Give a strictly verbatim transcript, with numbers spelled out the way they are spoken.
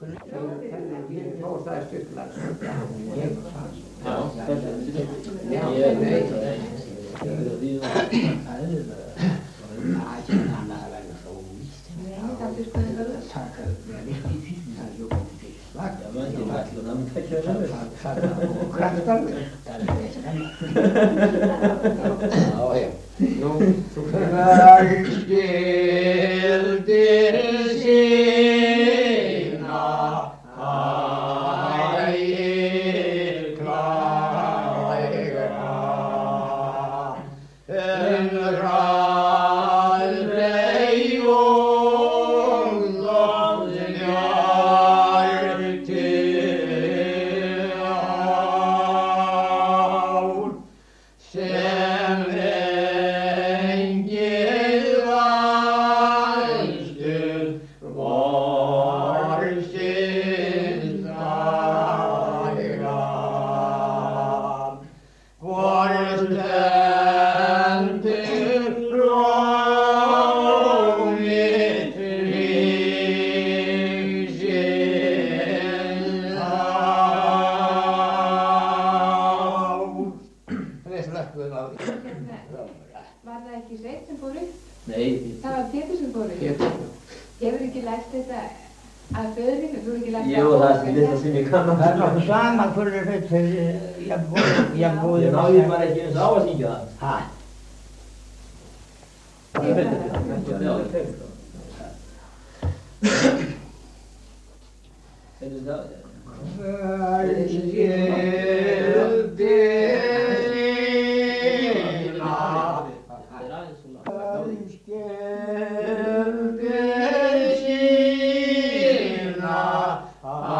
Ég fór það styrklar. Ég fann. Já, Já, nei. Var það ekki Sveinn sem fór upp? Nei. Það var Pétur sem fór upp? Pétur. Hefur ekki lært þetta að föðurinn? Þú hefur ekki lært Jú, það er þetta sem ég kann. Það er nokkuð sama hverju hlut fyrir jafnbóðum. Ég náði bara ekki eins á að syngja það. Hæ? Ég veit það. Þetta er það. Skjöldi sína